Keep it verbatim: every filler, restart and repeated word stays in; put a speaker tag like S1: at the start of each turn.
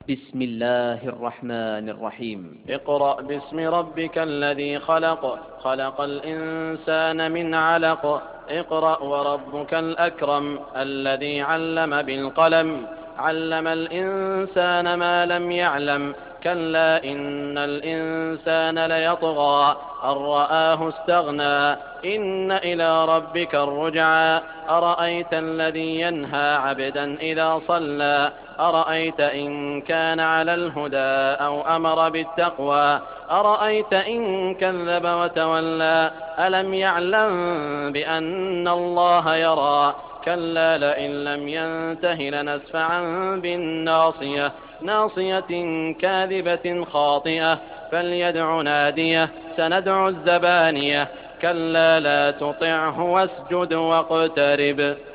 S1: بسم الله الرحمن الرحيم.
S2: اقرأ باسم ربك الذي خلق خلق الإنسان من علق. اقرأ وربك الأكرم الذي علم بالقلم علم الإنسان ما لم يعلم. كلا إن الإنسان ليطغى أن رآه استغنى إن إلى ربك الرجعى. أرأيت الذي ينهى عبدا إذا صلى أرأيت إن كان على الهدى أو أمر بالتقوى أرأيت إن كذب وتولى ألم يعلم بأن الله يرى. كلا لئن لم ينته لنسفعا بالناصية ناصية كاذبة خاطئة فليدع ناديه سندع الزبانية. كلا لا تطعه واسجد واقترب.